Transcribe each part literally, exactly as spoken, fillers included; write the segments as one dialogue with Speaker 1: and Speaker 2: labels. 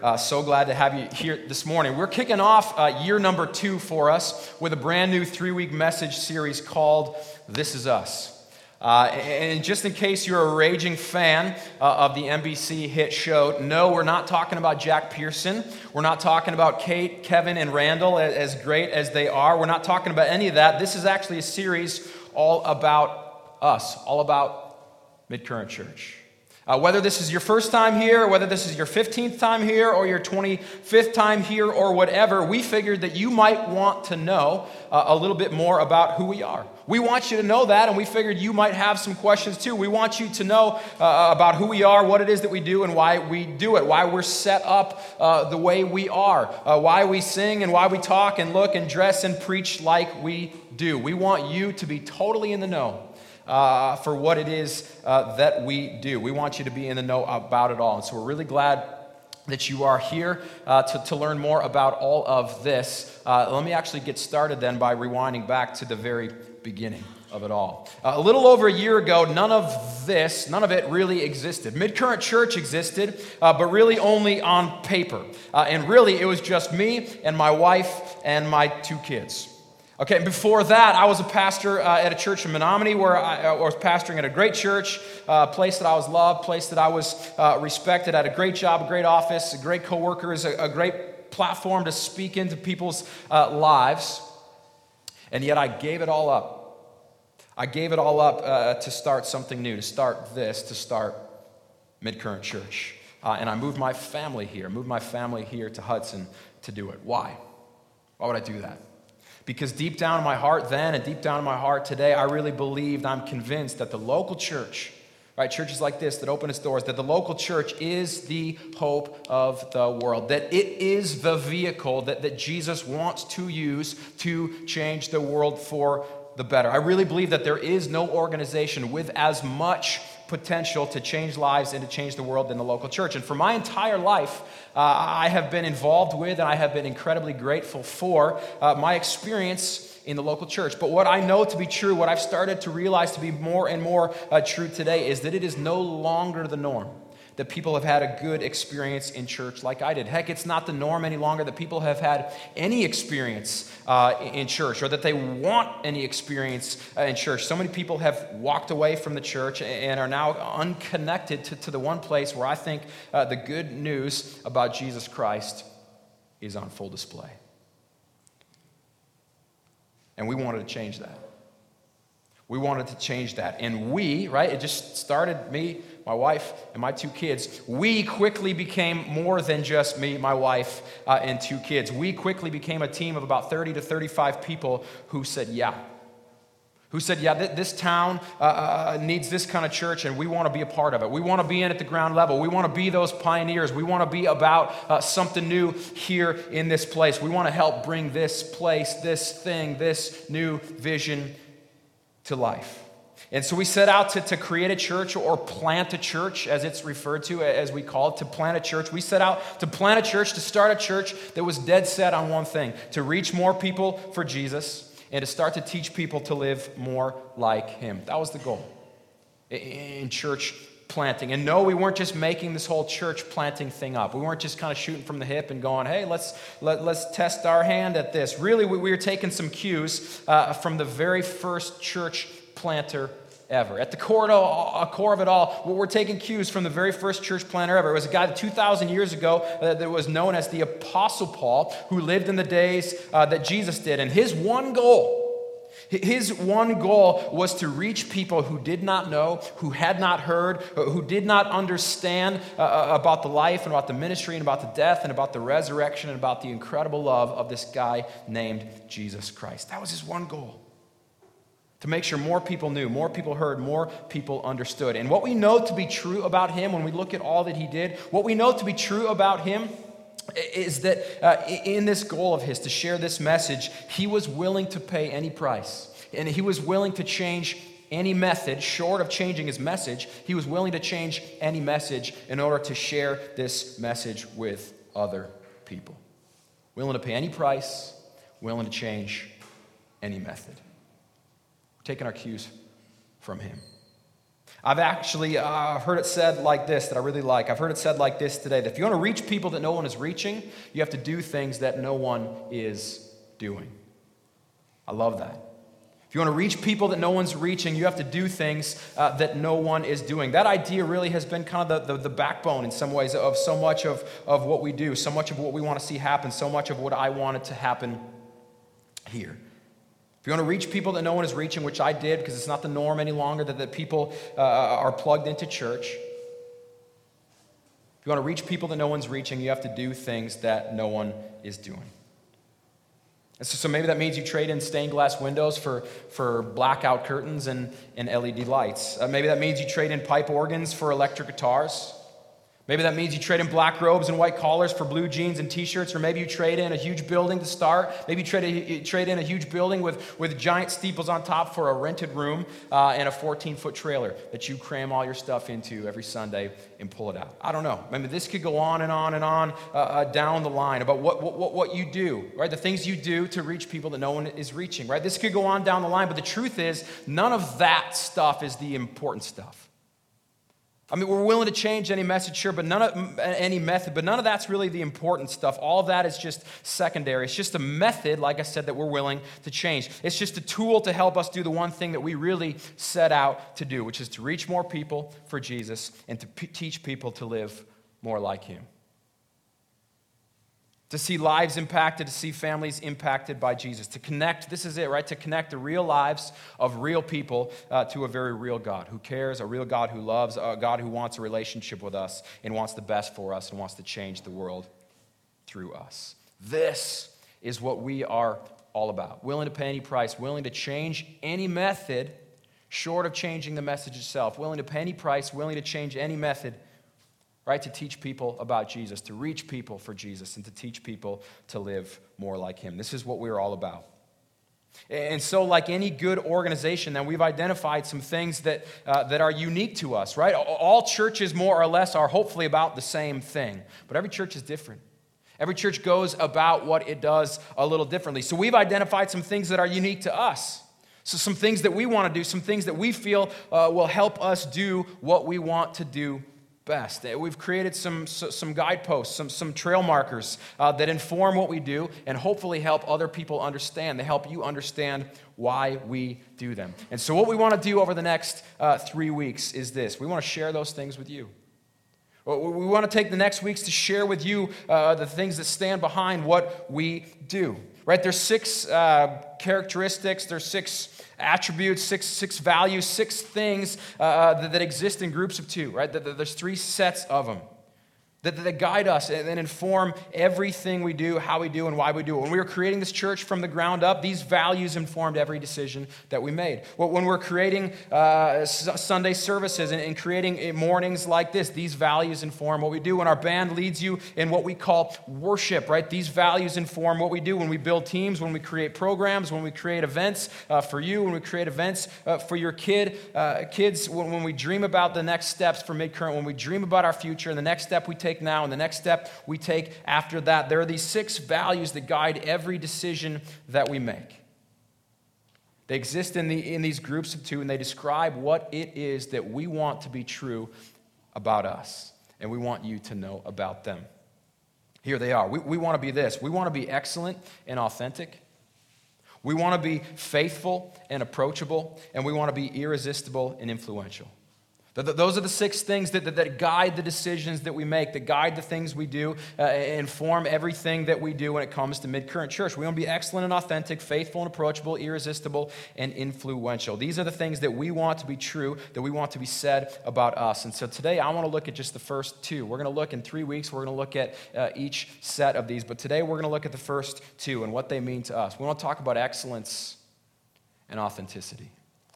Speaker 1: Uh, so glad to have you here this morning. We're kicking off uh, year number two for us with a brand new three-week message series called This Is Us. Uh, and just in case you're a raging fan uh, of the N B C hit show, no, we're not talking about Jack Pearson. We're not talking about Kate, Kevin, and Randall, as great as they are. We're not talking about any of that. This is actually a series all about us, all about Midcurrent Church. Uh, whether this is your first time here, or whether this is your fifteenth time here, or your twenty-fifth time here, or whatever, we figured that you might want to know uh, a little bit more about who we are. We want you to know that, and we figured you might have some questions too. We want you to know uh, about who we are, what it is that we do, and why we do it, why we're set up uh, the way we are, uh, why we sing, and why we talk, and look, and dress, and preach like we do. We want you to be totally in the know Uh, for what it is uh, that we do. We want you to be in the know about it all. And so we're really glad that you are here uh, to, to learn more about all of this. Uh, let me actually get started then by rewinding back to the very beginning of it all. Uh, a little over a year ago, none of this, none of it really existed. Midcurrent Church existed, uh, but really only on paper. Uh, and really, it was just me and my wife and my two kids. Okay, before that, I was a pastor uh, at a church in Menominee where I, I was pastoring at a great church, a uh, place that I was loved, place that I was uh, respected, had a great job, a great office, great coworkers, a, a great platform to speak into people's uh, lives. And yet I gave it all up. I gave it all up uh, to start something new, to start this, to start Midcurrent Church. Uh, and I moved my family here, moved my family here to Hudson to do it. Why? Why would I do that? Because deep down in my heart then and deep down in my heart today, I really believed, I'm convinced that the local church, right, churches like this that open its doors, that the local church is the hope of the world, that it is the vehicle that, that Jesus wants to use to change the world for the better. I really believe that there is no organization with as much potential to change lives and to change the world in the local church. And for my entire life, uh, I have been involved with and I have been incredibly grateful for uh, my experience in the local church. But what I know to be true, what I've started to realize to be more and more uh, true today is that it is no longer the norm that people have had a good experience in church like I did. Heck, it's not the norm any longer that people have had any experience uh, in church or that they want any experience uh, in church. So many people have walked away from the church and are now unconnected to, to the one place where I think uh, the good news about Jesus Christ is on full display. And we wanted to change that. We wanted to change that. And we, right, it just started me, my wife, and my two kids. We quickly became more than just me, my wife, uh, and two kids. We quickly became a team of about thirty to thirty-five people who said, yeah. Who said, yeah, th- this town uh, uh, needs this kind of church, and we want to be a part of it. We want to be in at the ground level. We want to be those pioneers. We want to be about uh, something new here in this place. We want to help bring this place, this thing, this new vision to life. And so we set out to, to create a church or plant a church, as it's referred to, as we call it, to plant a church. We set out to plant a church, to start a church that was dead set on one thing, to reach more people for Jesus and to start to teach people to live more like him. That was the goal in church planting. And no, we weren't just making this whole church planting thing up. We weren't just kind of shooting from the hip and going, hey, let's let, let's test our hand at this. Really, we, we were taking some cues uh, from the very first church planter ever. At the core of, all, core of it all, we're taking cues from the very first church planter ever. It was a guy that two thousand years ago uh, that was known as the Apostle Paul, who lived in the days uh, that Jesus did. And his one goal, his one goal was to reach people who did not know, who had not heard, who did not understand uh, about the life and about the ministry and about the death and about the resurrection and about the incredible love of this guy named Jesus Christ. That was his one goal. To make sure more people knew, more people heard, more people understood. And what we know to be true about him when we look at all that he did, what we know to be true about him is that uh, in this goal of his to share this message, he was willing to pay any price. And he was willing to change any method, short of changing his message. He was willing to change any message in order to share this message with other people. Willing to pay any price, willing to change any method. We're taking our cues from him. I've actually uh, heard it said like this that I really like. I've heard it said like this today, that if you want to reach people that no one is reaching, you have to do things that no one is doing. I love that. If you want to reach people that no one's reaching, you have to do things uh, that no one is doing. That idea really has been kind of the, the, the backbone in some ways of so much of, of what we do, so much of what we want to see happen, so much of what I wanted to happen here. If you want to reach people that no one is reaching, which I did because it's not the norm any longer that, that people uh, are plugged into church. If you want to reach people that no one's reaching, you have to do things that no one is doing. And so, so maybe that means you trade in stained glass windows for, for blackout curtains and, and L E D lights. Uh, maybe that means you trade in pipe organs for electric guitars. Maybe that means you trade in black robes and white collars for blue jeans and t-shirts, or maybe you trade in a huge building to start. Maybe you trade, a, you trade in a huge building with, with giant steeples on top for a rented room uh, and a fourteen-foot trailer that you cram all your stuff into every Sunday and pull it out. I don't know. I mean, this could go on and on and on uh, uh, down the line about what, what, what you do, right? The things you do to reach people that no one is reaching, right? This could go on down the line, but the truth is none of that stuff is the important stuff. I mean, we're willing to change any message, sure, but none of any method, but none of that's really the important stuff. All of that is just secondary. It's just a method, like I said, that we're willing to change. It's just a tool to help us do the one thing that we really set out to do, which is to reach more people for Jesus and to p- teach people to live more like him. To see lives impacted, to see families impacted by Jesus. To connect, this is it, right? To connect the real lives of real people uh, to a very real God who cares, a real God who loves, a God who wants a relationship with us and wants the best for us and wants to change the world through us. This is what we are all about. Willing to pay any price, willing to change any method short of changing the message itself. Willing to pay any price, willing to change any method, right, to teach people about Jesus, to reach people for Jesus, and to teach people to live more like him. This is what we're all about. And so, like any good organization, then we've identified some things that, uh, that are unique to us, right? All churches, more or less, are hopefully about the same thing, but every church is different. Every church goes about what it does a little differently. So we've identified some things that are unique to us. So some things that we want to do, some things that we feel uh, will help us do what we want to do best. We've created some some guideposts, some, some trail markers uh, that inform what we do and hopefully help other people understand. They help you understand why we do them. And so what we want to do over the next uh, three weeks is this. We want to share those things with you. We want to take the next weeks to share with you uh, the things that stand behind what we do. Right? There's six uh, characteristics, there's six attributes, six six values, six things uh, that, that exist in groups of two, right? There's three sets of them that, that guide us and, and inform everything we do, how we do, and why we do it. When we were creating this church from the ground up, these values informed every decision that we made. When we're creating uh, Sunday services and, and creating mornings like this, these values inform what we do. When our band leads you in what we call worship, right? These values inform what we do. When we build teams, when we create programs, when we create events uh, for you, when we create events uh, for your kid, uh, kids, when, when we dream about the next steps for Midcurrent, when we dream about our future and the next step we take now and the next step we take after that, there are these six values that guide every decision that we make. They exist in, the, in these groups of two, and they describe what it is that we want to be true about us, and we want you to know about them. Here they are. We, we want to be this. We want to be excellent and authentic. We want to be faithful and approachable, and we want to be irresistible and influential. Those are the six things that, that, that guide the decisions that we make, that guide the things we do, uh, inform everything that we do when it comes to Midcurrent Church. We want to be excellent and authentic, faithful and approachable, irresistible and influential. These are the things that we want to be true, that we want to be said about us. And so today I want to look at just the first two. We're going to look in three weeks, we're going to look at uh, each set of these. But today we're going to look at the first two and what they mean to us. We want to talk about excellence and authenticity.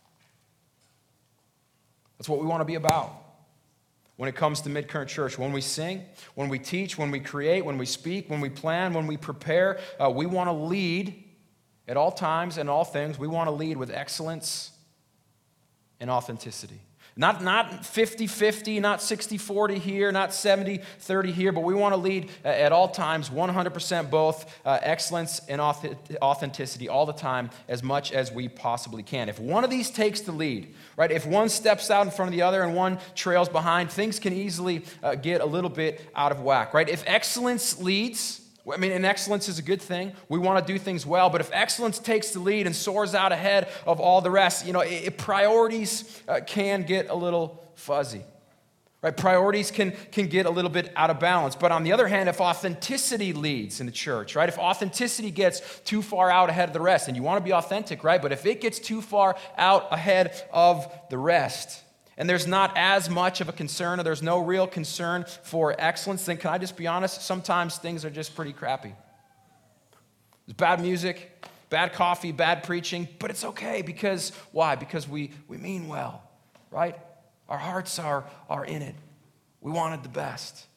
Speaker 1: That's what we want to be about when it comes to Midcurrent Church. When we sing, when we teach, when we create, when we speak, when we plan, when we prepare, uh, we want to lead at all times and all things. We want to lead with excellence and authenticity. Not, not fifty-fifty, not sixty-forty here, not seventy-thirty here, but we want to lead at all times, one hundred percent both uh, excellence and authenticity all the time, as much as we possibly can. If one of these takes the lead, right, if one steps out in front of the other and one trails behind, things can easily uh, get a little bit out of whack, right? If excellence leads, I mean, and excellence is a good thing. We want to do things well, but if excellence takes the lead and soars out ahead of all the rest, you know, it, it, priorities uh, can get a little fuzzy, right? Priorities can, can get a little bit out of balance. But on the other hand, if authenticity leads in the church, right? If authenticity gets too far out ahead of the rest, and you want to be authentic, right? But if it gets too far out ahead of the rest, and there's not as much of a concern, or there's no real concern for excellence, then can I just be honest? Sometimes things are just pretty crappy. There's bad music, bad coffee, bad preaching, but it's okay because, why? Because we, we mean well, right? Our hearts are, are in it. We wanted the best.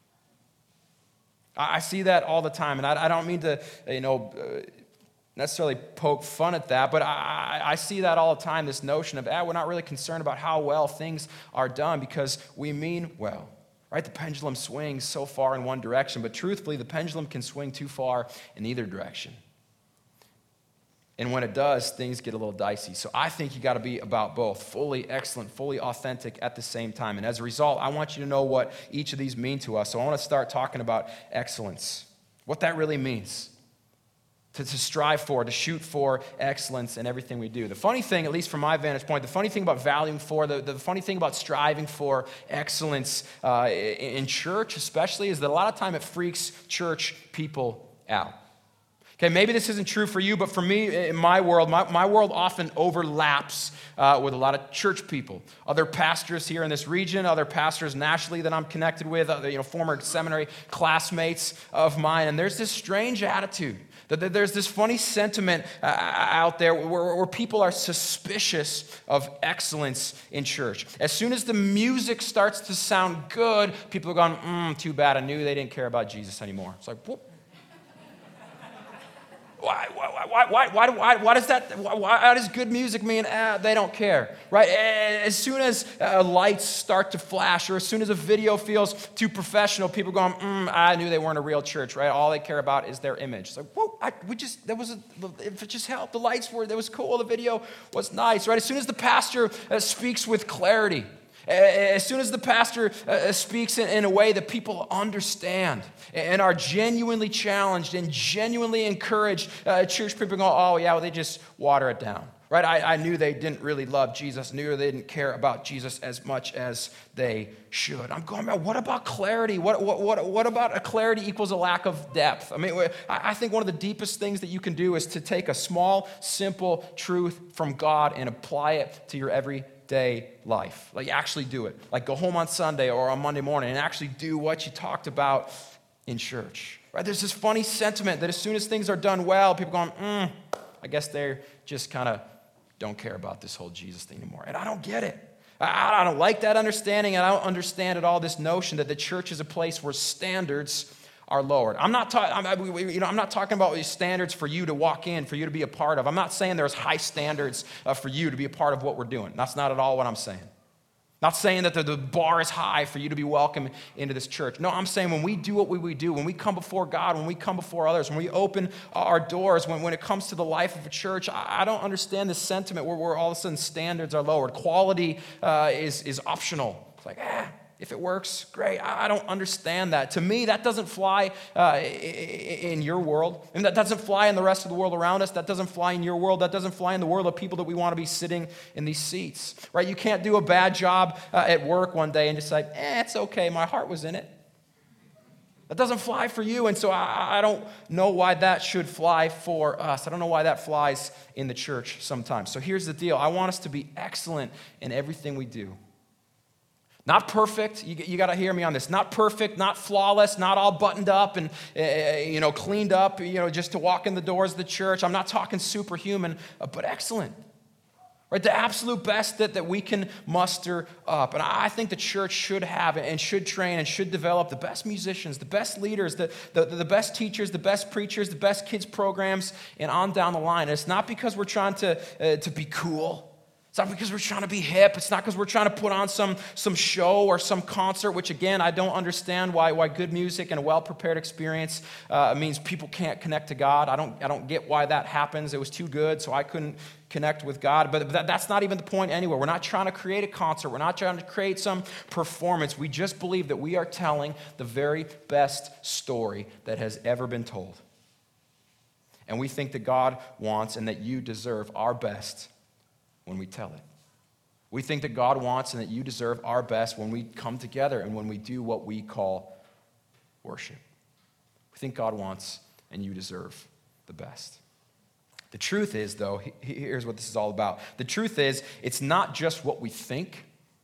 Speaker 1: I, I see that all the time, and I, I don't mean to, you know, uh, necessarily poke fun at that, but I, I see that all the time, this notion of, ah, we're not really concerned about how well things are done because we mean well, right? The pendulum swings so far in one direction, but truthfully, the pendulum can swing too far in either direction. And when it does, things get a little dicey. So I think you got to be about both, fully excellent, fully authentic at the same time. And as a result, I want you to know what each of these mean to us. So I want to start talking about excellence, what that really means. To, to strive for, to shoot for excellence in everything we do. The funny thing, at least from my vantage point, the funny thing about valuing for, the, the funny thing about striving for excellence uh, in church especially, is that a lot of time it freaks church people out. Okay, maybe this isn't true for you, but for me, in my world, my, my world often overlaps uh, with a lot of church people. Other pastors here in this region, other pastors nationally that I'm connected with, other, you know, former seminary classmates of mine, and there's this strange attitude. That there's this funny sentiment uh, out there where, where people are suspicious of excellence in church. As soon as the music starts to sound good, people are going, mm, too bad, I knew they didn't care about Jesus anymore. It's like, whoop. Why, why, why, why, why, why, why does that, why, why does good music mean, ah, they don't care, right? As soon as uh, lights start to flash, or as soon as a video feels too professional, people going, mm, I knew they weren't a real church, right? All they care about is their image. It's like, whoa, I, we just, that was, a, if it just helped, the lights were, that was cool, the video was nice, right? As soon as the pastor uh, speaks with clarity, as soon as the pastor uh, speaks in, in a way that people understand and are genuinely challenged and genuinely encouraged, uh, church people go, oh, yeah, well, they just water it down, right? I, I knew they didn't really love Jesus, knew they didn't care about Jesus as much as they should. I'm going, man, what about clarity? What, what, what, what about a clarity equals a lack of depth? I mean, I think one of the deepest things that you can do is to take a small, simple truth from God and apply it to your everyday day life. Like actually do it. Like go home on Sunday or on Monday morning and actually do what you talked about in church. Right? There's this funny sentiment that as soon as things are done well, people going, mm, I guess they just kind of don't care about this whole Jesus thing anymore. And I don't get it. I, I don't like that understanding, and I don't understand at all this notion that the church is a place where standards are lowered. I'm not talking, you know, I'm not talking about these standards for you to walk in, for you to be a part of. I'm not saying there's high standards uh, for you to be a part of what we're doing. That's not at all what I'm saying. Not saying that the, the bar is high for you to be welcome into this church. No, I'm saying when we do what we, we do, when we come before God, when we come before others, when we open our doors, when, when it comes to the life of a church, I, I don't understand this sentiment where, where all of a sudden standards are lowered. Quality uh, is, is optional. It's like, ah. If it works, great. I don't understand that. To me, that doesn't fly uh, in your world. And that doesn't fly in the rest of the world around us. That doesn't fly in your world. That doesn't fly in the world of people that we want to be sitting in these seats. Right? You can't do a bad job uh, at work one day and just like, eh, it's okay. My heart was in it. That doesn't fly for you. And so I, I don't know why that should fly for us. I don't know why that flies in the church sometimes. So here's the deal. I want us to be excellent in everything we do. Not perfect, you, you got to hear me on this. Not perfect, not flawless, not all buttoned up and uh, you know cleaned up, you know, just to walk in the doors of the church. I'm not talking superhuman, uh, but excellent. Right, the absolute best that, that we can muster up. And I think the church should have and should train and should develop the best musicians, the best leaders, the, the, the best teachers, the best preachers, the best kids programs, and on down the line. And it's not because we're trying to, uh, to be cool. It's It's not because we're trying to be hip. It's not because we're trying to put on some, some show or some concert, which, again, I don't understand why, why good music and a well-prepared experience uh, means people can't connect to God. I don't, I don't get why that happens. It was too good, so I couldn't connect with God. But that, that's not even the point anywhere. We're not trying to create a concert. We're not trying to create some performance. We just believe that we are telling the very best story that has ever been told. And we think that God wants and that you deserve our best when we tell it. We think that God wants and that you deserve our best when we come together and when we do what we call worship. We think God wants and you deserve the best. The truth is, though, here's what this is all about. The truth is, it's not just what we think.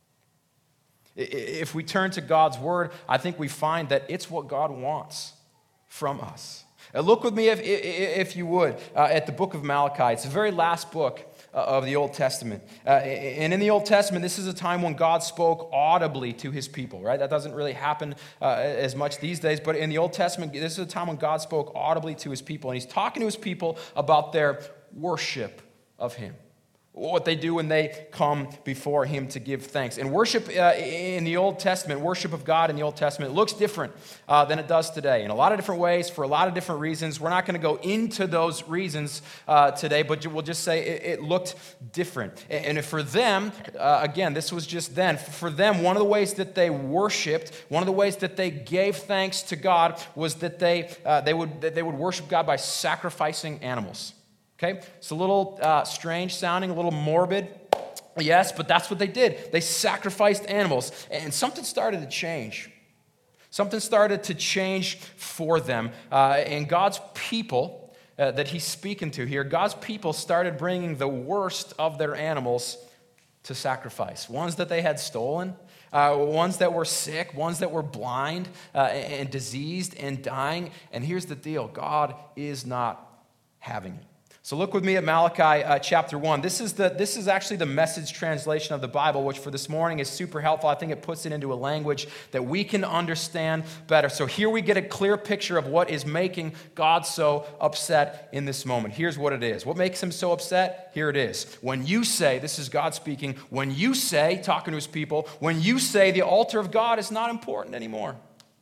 Speaker 1: If we turn to God's word, I think we find that it's what God wants from us. Look with me, if, if you would, uh, at the book of Malachi. It's the very last book of the Old Testament. Uh, and in the Old Testament, this is a time when God spoke audibly to his people, right? That doesn't really happen uh, as much these days, but in the Old Testament, this is a time when God spoke audibly to his people, and he's talking to his people about their worship of him. What they do when they come before him to give thanks. And worship uh, in the Old Testament, worship of God in the Old Testament, looks different uh, than it does today in a lot of different ways, for a lot of different reasons. We're not going to go into those reasons uh, today, but we'll just say it, it looked different. And for them, uh, again, this was just then, for them, one of the ways that they worshiped, one of the ways that they gave thanks to God was that they, uh, they, would, they would worship God by sacrificing animals. Okay, it's a little uh, strange sounding, a little morbid, yes, but that's what they did. They sacrificed animals, and something started to change. Something started to change for them, uh, and God's people uh, that he's speaking to here, God's people started bringing the worst of their animals to sacrifice. Ones that they had stolen, uh, ones that were sick, ones that were blind uh, and diseased and dying. And here's the deal, God is not having it. So look with me at Malachi uh, chapter one. This is the this is actually the Message translation of the Bible, which for this morning is super helpful. I think it puts it into a language that we can understand better. So here we get a clear picture of what is making God so upset in this moment. Here's what it is. What makes him so upset? Here it is. When you say, this is God speaking, when you say, talking to his people, when you say the altar of God is not important anymore.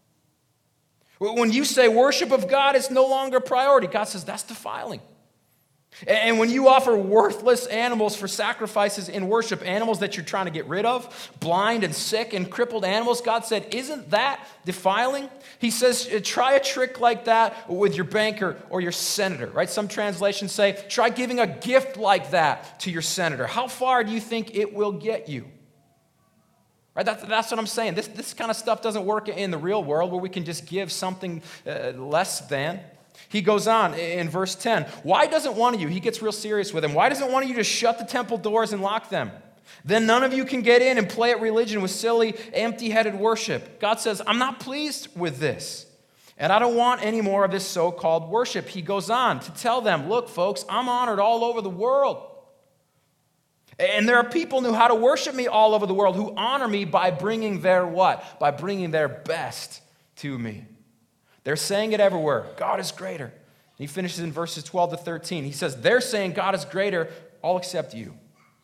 Speaker 1: When you say worship of God is no longer a priority, God says that's defiling. And when you offer worthless animals for sacrifices in worship, animals that you're trying to get rid of, blind and sick and crippled animals, God said, isn't that defiling? He says, try a trick like that with your banker or your senator, right? Some translations say, try giving a gift like that to your senator. How far do you think it will get you? Right? That's, that's what I'm saying. This, this kind of stuff doesn't work in the real world where we can just give something uh, less than. He goes on in verse ten. Why doesn't one of you, he gets real serious with him, why doesn't one of you just shut the temple doors and lock them? Then none of you can get in and play at religion with silly, empty-headed worship. God says, I'm not pleased with this. And I don't want any more of this so-called worship. He goes on to tell them, look, folks, I'm honored all over the world. And there are people who know how to worship me all over the world who honor me by bringing their what? By bringing their best to me. They're saying it everywhere. God is greater. He finishes in verses twelve to thirteen. He says, they're saying God is greater, all except you.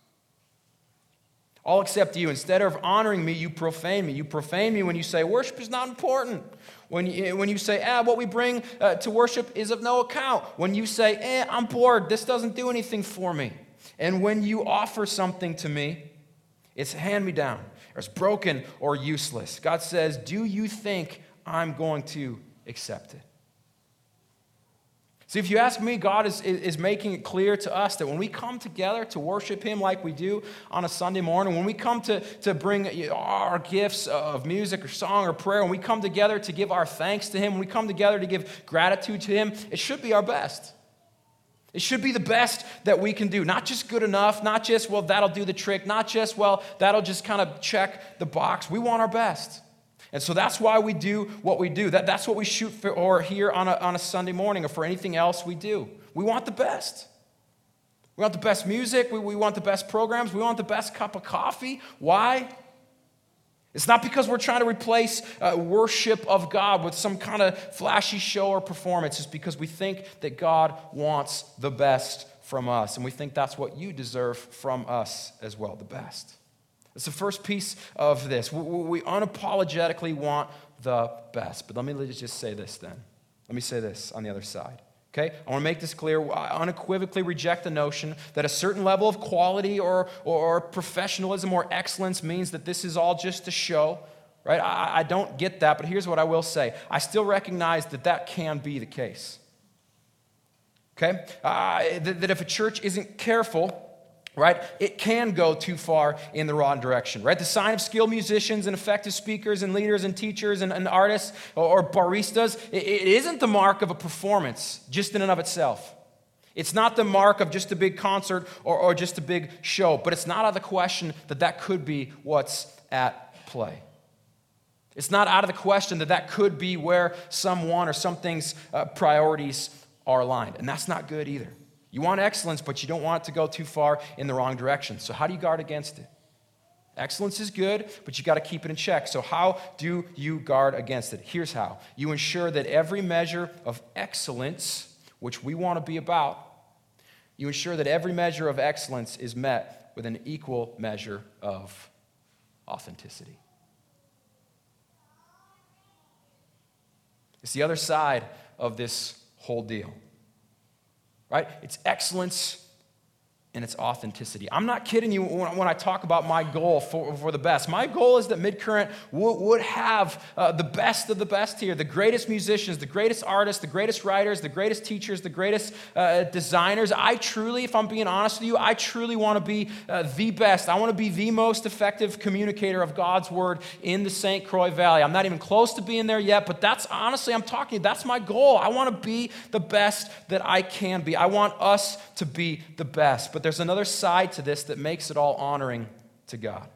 Speaker 1: All except you. Instead of honoring me, you profane me. You profane me when you say worship is not important. When you, when you say, ah, what we bring uh, to worship is of no account. When you say, eh, I'm bored. This doesn't do anything for me. And when you offer something to me, it's a hand-me-down, or it's broken or useless. God says, do you think I'm going to accept it? See, if you ask me, God is, is making it clear to us that when we come together to worship him like we do on a Sunday morning, when we come to, to bring our gifts of music or song or prayer, when we come together to give our thanks to him, when we come together to give gratitude to him, it should be our best. It should be the best that we can do. Not just good enough, not just, well, that'll do the trick, not just, well, that'll just kind of check the box. We want our best. And so that's why we do what we do. That, that's what we shoot for or here on a, on a Sunday morning or for anything else we do. We want the best. We want the best music. We, we want the best programs. We want the best cup of coffee. Why? It's not because we're trying to replace uh, worship of God with some kind of flashy show or performance. It's because we think that God wants the best from us, and we think that's what you deserve from us as well, the best. It's the first piece of this. We, we unapologetically want the best. But let me just say this then. Let me say this on the other side. Okay? I want to make this clear. I unequivocally reject the notion that a certain level of quality or, or professionalism or excellence means that this is all just a show. Right? I, I don't get that, but here's what I will say. I still recognize that that can be the case. Okay? Uh, that, that if a church isn't careful, right, it can go too far in the wrong direction, right? The sign of skilled musicians and effective speakers and leaders and teachers and, and artists or, or baristas, it, it isn't the mark of a performance just in and of itself. It's not the mark of just a big concert or, or just a big show, but it's not out of the question that that could be what's at play. It's not out of the question that that could be where someone or something's uh, priorities are aligned, and that's not good either. You want excellence, but you don't want it to go too far in the wrong direction. So how do you guard against it? Excellence is good, but you got to keep it in check. So how do you guard against it? Here's how. You ensure that every measure of excellence, which we want to be about, you ensure that every measure of excellence is met with an equal measure of authenticity. It's the other side of this whole deal. Right? It's excellence and it's authenticity. I'm not kidding you when I talk about my goal for, for the best. My goal is that Midcurrent would, would have uh, the best of the best here, the greatest musicians, the greatest artists, the greatest writers, the greatest teachers, the greatest uh, designers. I truly, if I'm being honest with you, I truly want to be uh, the best. I want to be the most effective communicator of God's word in the Saint Croix Valley. I'm not even close to being there yet, but that's honestly, I'm talking, that's my goal. I want to be the best that I can be. I want us to be the best. But there's another side to this that makes it all honoring to God.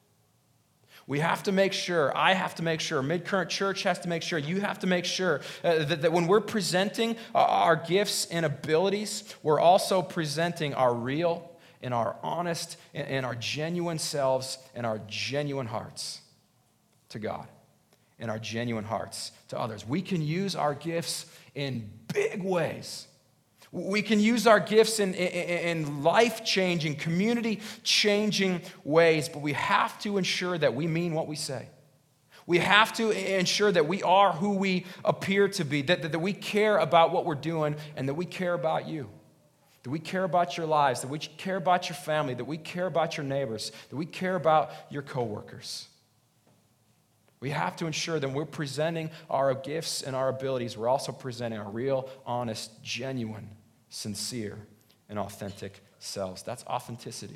Speaker 1: We have to make sure, I have to make sure, Midcurrent Church has to make sure, you have to make sure uh, that, that when we're presenting our gifts and abilities, we're also presenting our real and our honest and, and our genuine selves and our genuine hearts to God and our genuine hearts to others. We can use our gifts in big ways. We can use our gifts in, in, in life-changing, community-changing ways, but we have to ensure that we mean what we say. We have to ensure that we are who we appear to be, that, that, that we care about what we're doing, and that we care about you. That we care about your lives, that we care about your family, that we care about your neighbors, that we care about your coworkers. We have to ensure that when we're presenting our gifts and our abilities, we're also presenting our real, honest, genuine, sincere, and authentic selves. That's authenticity.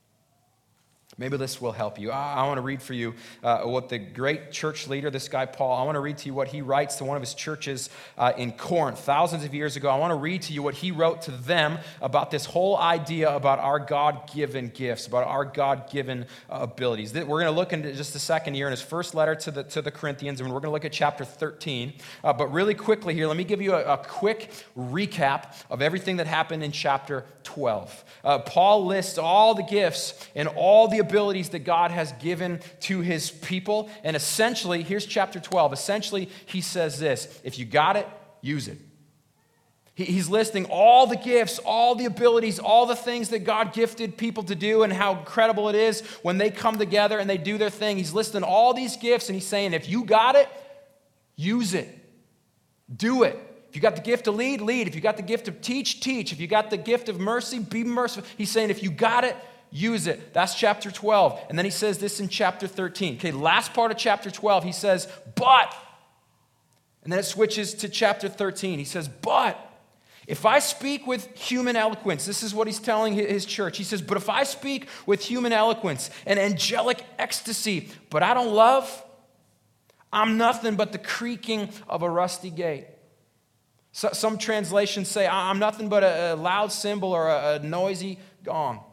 Speaker 1: Maybe this will help you. I, I want to read for you uh, what the great church leader, this guy Paul, I want to read to you what he writes to one of his churches uh, in Corinth thousands of years ago. I want to read to you what he wrote to them about this whole idea about our God-given gifts, about our God-given uh, abilities. We're going to look into just a second here in his first letter to the, to the Corinthians, and we're going to look at chapter thirteen. Uh, but really quickly here, let me give you a, a quick recap of everything that happened in chapter twelve. Uh, Paul lists all the gifts and all the abilities that God has given to his people. And essentially, here's chapter twelve. Essentially, he says this: if you got it, use it. He's listing all the gifts, all the abilities, all the things that God gifted people to do and how incredible it is when they come together and they do their thing. He's listing all these gifts and he's saying, if you got it, use it. Do it. If you got the gift to lead, lead. If you got the gift to teach, teach. If you got the gift of mercy, be merciful. He's saying, if you got it, use it. That's chapter twelve. And then he says this in chapter thirteen. Okay, last part of chapter twelve, he says, but, and then it switches to chapter thirteen. He says, but, if I speak with human eloquence, this is what he's telling his church. He says, but if I speak with human eloquence and angelic ecstasy, but I don't love, I'm nothing but the creaking of a rusty gate. So, some translations say, I'm nothing but a, a loud cymbal or a, a noisy gong.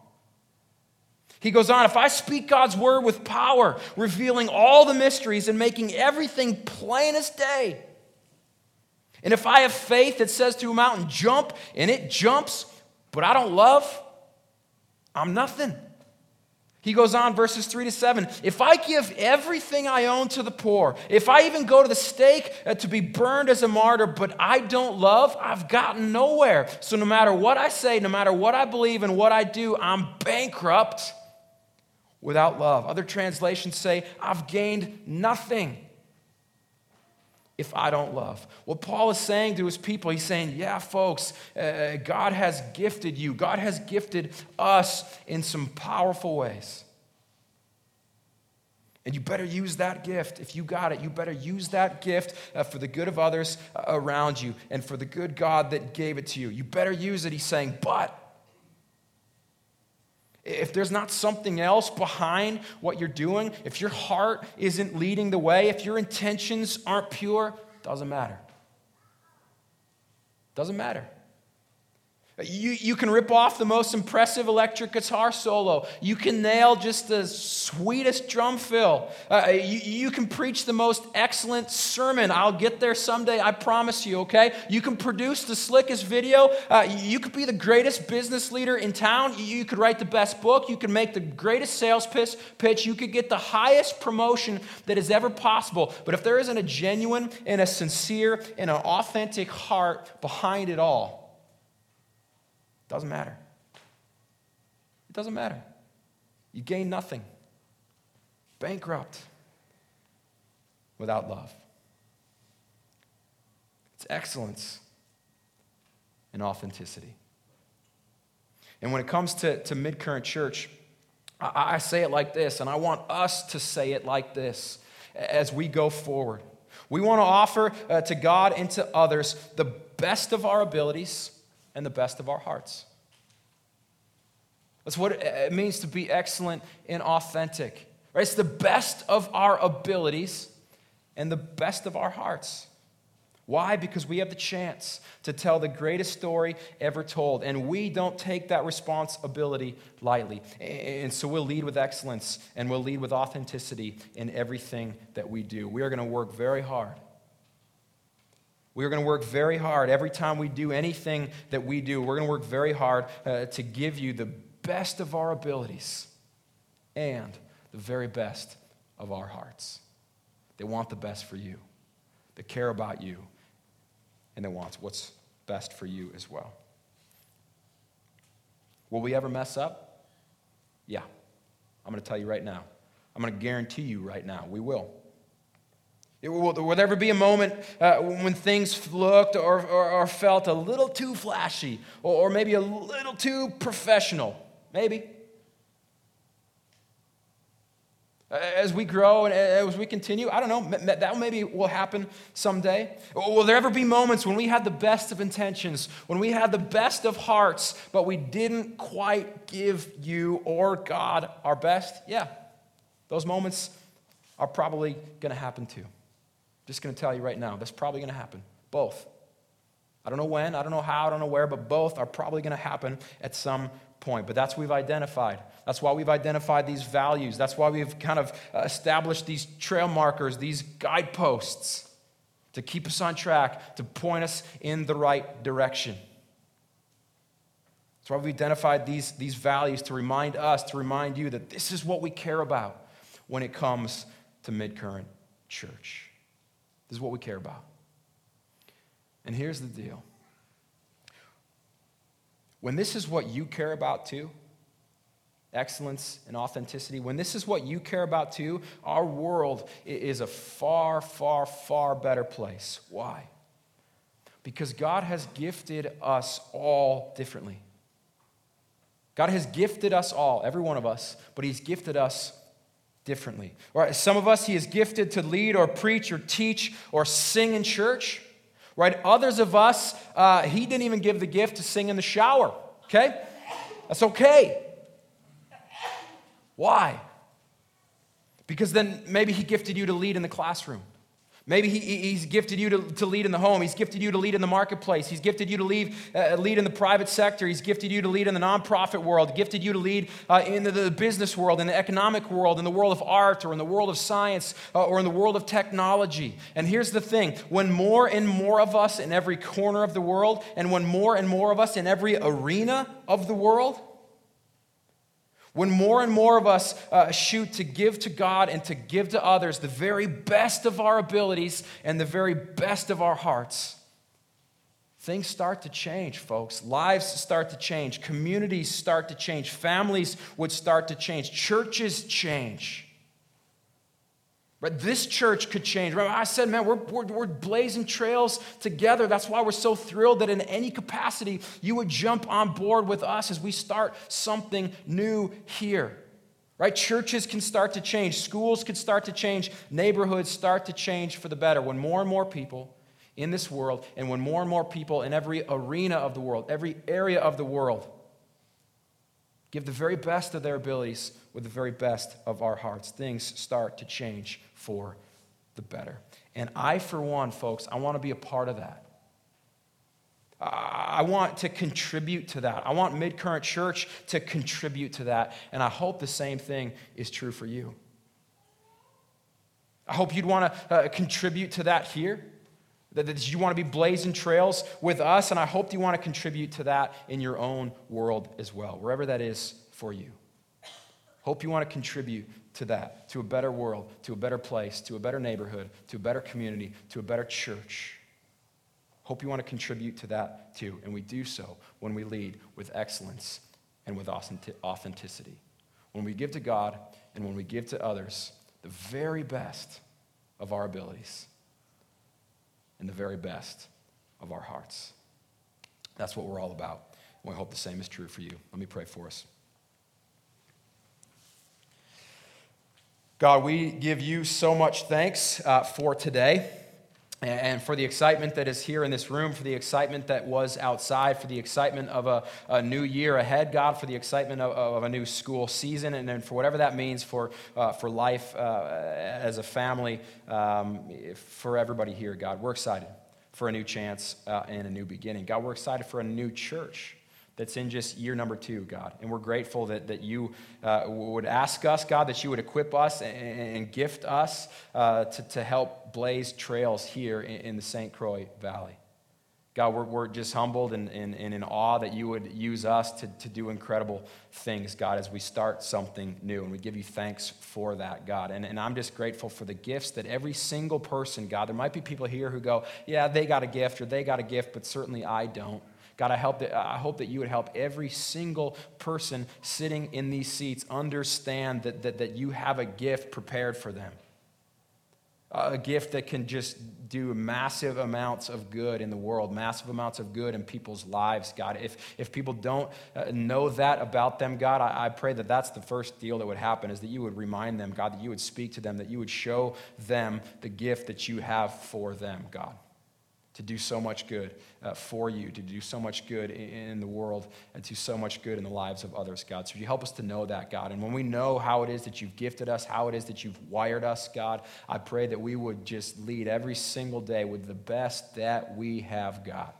Speaker 1: He goes on, if I speak God's word with power, revealing all the mysteries and making everything plain as day, and if I have faith that says to a mountain, jump, and it jumps, but I don't love, I'm nothing. He goes on, verses three to seven. If I give everything I own to the poor, if I even go to the stake uh, to be burned as a martyr, but I don't love, I've gotten nowhere. So no matter what I say, no matter what I believe and what I do, I'm bankrupt without love. Other translations say, I've gained nothing if I don't love. What Paul is saying to his people, he's saying, yeah, folks, uh, God has gifted you. God has gifted us in some powerful ways. And you better use that gift. If you got it, you better use that gift uh, for the good of others uh, around you and for the good God that gave it to you. You better use it, he's saying, but if there's not something else behind what you're doing, if your heart isn't leading the way, if your intentions aren't pure, doesn't matter. Doesn't matter. You, you can rip off the most impressive electric guitar solo. You can nail just the sweetest drum fill. Uh, you, you can preach the most excellent sermon. I'll get there someday, I promise you, okay? You can produce the slickest video. Uh, you could be the greatest business leader in town. You could write the best book. You could make the greatest sales pitch. pitch. You could get the highest promotion that is ever possible. But if there isn't a genuine and a sincere and an authentic heart behind it all, doesn't matter. It doesn't matter. You gain nothing. Bankrupt without love. It's excellence and authenticity. And when it comes to, to Midcurrent Church, I, I say it like this, and I want us to say it like this as we go forward. We want to offer uh, to God and to others the best of our abilities and the best of our hearts. That's what it means to be excellent and authentic. Right? It's the best of our abilities and the best of our hearts. Why? Because we have the chance to tell the greatest story ever told, and we don't take that responsibility lightly. And so we'll lead with excellence, and we'll lead with authenticity in everything that we do. We are going to work very hard. We are going to work very hard every time we do anything that we do. We're going to work very hard uh, to give you the best of our abilities and the very best of our hearts. They want the best for you. They care about you. And they want what's best for you as well. Will we ever mess up? Yeah. I'm going to tell you right now. I'm going to guarantee you right now, we will. It will, will there ever be a moment uh, when things looked or, or, or felt a little too flashy or, or maybe a little too professional? Maybe. As we grow and as we continue, I don't know, that maybe will happen someday. Will there ever be moments when we had the best of intentions, when we had the best of hearts, but we didn't quite give you or God our best? Yeah, those moments are probably going to happen too. Just going to tell you right now, that's probably going to happen. Both. I don't know when, I don't know how, I don't know where, but both are probably going to happen at some point. But that's what we've identified. That's why we've identified these values. That's why we've kind of established these trail markers, these guideposts to keep us on track, to point us in the right direction. That's why we've identified these, these values to remind us, to remind you that this is what we care about when it comes to Midcurrent Church. This is what we care about. And here's the deal. When this is what you care about too, excellence and authenticity, when this is what you care about too, our world is a far, far, far better place. Why? Because God has gifted us all differently. God has gifted us all, every one of us, but He's gifted us differently. Right? Some of us He is gifted to lead or preach or teach or sing in church. Right? Others of us, uh, He didn't even give the gift to sing in the shower. Okay? That's okay. Why? Because then maybe He gifted you to lead in the classroom. Maybe he, He's gifted you to, to lead in the home. He's gifted you to lead in the marketplace. He's gifted you to lead, uh, lead in the private sector. He's gifted you to lead in the nonprofit world. Gifted you to lead uh, in the, the business world, in the economic world, in the world of art, or in the world of science, uh, or in the world of technology. And here's the thing. When more and more of us in every corner of the world, and when more and more of us in every arena of the world, When more and more of us uh, shoot to give to God and to give to others the very best of our abilities and the very best of our hearts, things start to change, folks. Lives start to change. Communities start to change. Families would start to change. Churches change. But this church could change. Remember, I said, man, we're, we're, we're blazing trails together. That's why we're so thrilled that in any capacity, you would jump on board with us as we start something new here. Right? Churches can start to change. Schools can start to change. Neighborhoods start to change for the better when more and more people in this world, and when more and more people in every arena of the world, every area of the world, give the very best of their abilities with the very best of our hearts, things start to change for the better. And I, for one, folks, I want to be a part of that. I want to contribute to that. I want Midcurrent Church to contribute to that. And I hope the same thing is true for you. I hope you'd want to uh, contribute to that here. That you want to be blazing trails with us, and I hope you want to contribute to that in your own world as well, wherever that is for you. Hope you want to contribute to that, to a better world, to a better place, to a better neighborhood, to a better community, to a better church. Hope you want to contribute to that too, and we do so when we lead with excellence and with authenticity. When we give to God and when we give to others the very best of our abilities and the very best of our hearts. That's what we're all about. And we hope the same is true for you. Let me pray for us. God, we give you so much thanks uh, for today and for the excitement that is here in this room, for the excitement that was outside, for the excitement of a, a new year ahead, God, for the excitement of, of a new school season, and then for whatever that means for, uh, for life uh, as a family, um, for everybody here, God. We're excited for a new chance uh, and a new beginning. God, we're excited for a new church that's in just year number two, God. And we're grateful that, that you uh, would ask us, God, that you would equip us and, and gift us uh, to, to help blaze trails here in, in the Saint Croix Valley. God, we're, we're just humbled and, and, and in awe that you would use us to, to do incredible things, God, as we start something new. And we give you thanks for that, God. And, and I'm just grateful for the gifts that every single person, God, there might be people here who go, yeah, they got a gift or they got a gift, but certainly I don't. God, I hope that, I hope that you would help every single person sitting in these seats understand that, that, that you have a gift prepared for them. A gift that can just do massive amounts of good in the world, massive amounts of good in people's lives, God. If, if people don't uh, know that about them, God, I, I pray that that's the first deal that would happen, is that you would remind them, God, that you would speak to them, that you would show them the gift that you have for them, God. To do so much good uh, for you, to do so much good in, in the world, and to so much good in the lives of others, God. So would you help us to know that, God? And when we know how it is that you've gifted us, how it is that you've wired us, God, I pray that we would just lead every single day with the best that we have got.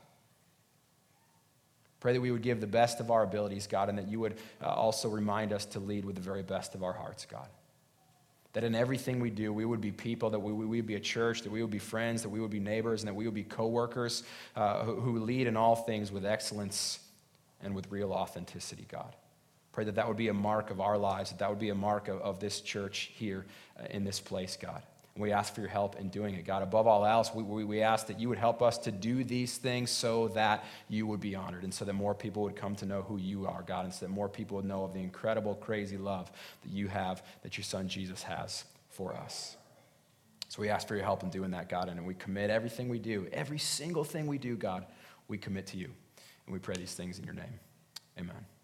Speaker 1: Pray that we would give the best of our abilities, God, and that you would uh, also remind us to lead with the very best of our hearts, God. That in everything we do, we would be people, that we, we would be a church, that we would be friends, that we would be neighbors, and that we would be co-workers uh, who, who lead in all things with excellence and with real authenticity, God. Pray that that would be a mark of our lives, that that would be a mark of, of this church here uh, in this place, God. And we ask for your help in doing it, God. Above all else, we, we, we ask that you would help us to do these things so that you would be honored and so that more people would come to know who you are, God, and so that more people would know of the incredible, crazy love that you have, that your son Jesus has for us. So we ask for your help in doing that, God, and we commit everything we do, every single thing we do, God, we commit to you. And we pray these things in your name. Amen.